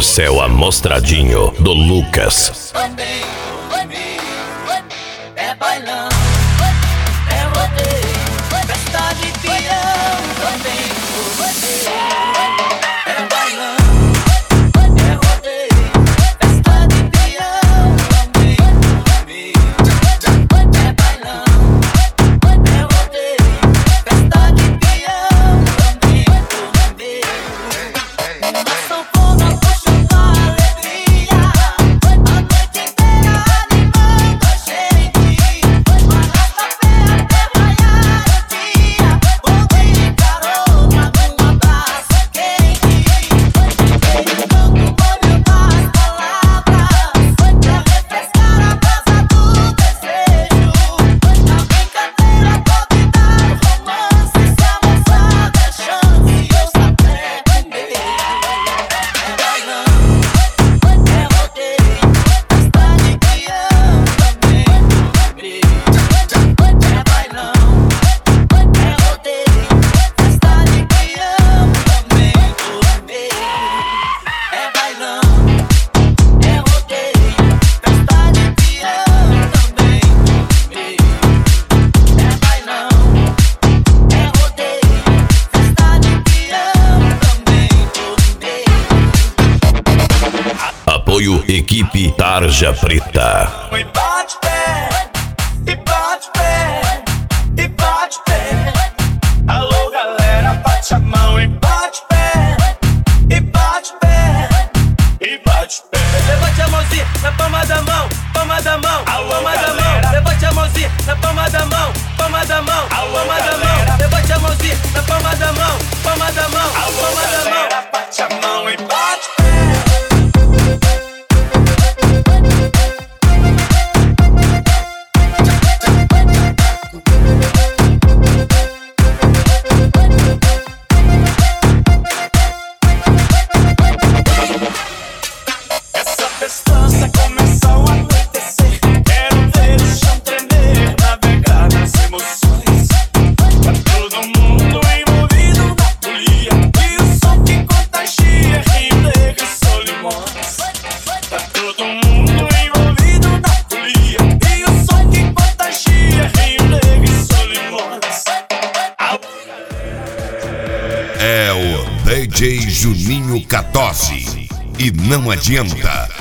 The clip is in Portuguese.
Esse é o Amostradinho do Lucas. É bailão, é rodeio, festa de peão também por você. É bailão, é rodeio, festa de peão também por mim. É bailão, é rodeio, festa de peão também por mim. Uma sanfona puxando a alegria, a noite inteira animando a gente. Uma rasta-feira até raiar o dia, ouvir carona num abraço quente. Ele canta o molho das palavras, pra refrescar a brasa do desejo. Na brincadeira pode dar romance, se a moçada é chance, eu saber comer. É bailão, é rodeio, festa de peão também por mim. É bailão, é rodeio, festa de peão também por mim. É bailão, é rodeio, festa de peão também por mim. É bailão, é rodeio, festa de peão também por mim. Apoio Equipe Tarja Preta. E bate pé, e bate pé, e bate pé. Alô galera, bate a mão e bate pé, e bate pé, e bate pé. Levante a mãozinha na palma da mão, palma da mão, palma da mão. Levante a mãozinha na palma da mão, palma da mão, palma da mão. Levante a mãozinha na palma da mão, palma da mão, palma da mão. Bate a mão e bate pé. Essa festança começou a anoitecer. Quero ver o chão tremer, navegar nas emoções. Tá todo mundo envolvido na folia, e o som que contagia, Rio Negro e Solimões. Tá todo mundo envolvido na folia, e o som que contagia, Rio Negro e Solimões. É o DJ Juninho 14. E não adianta,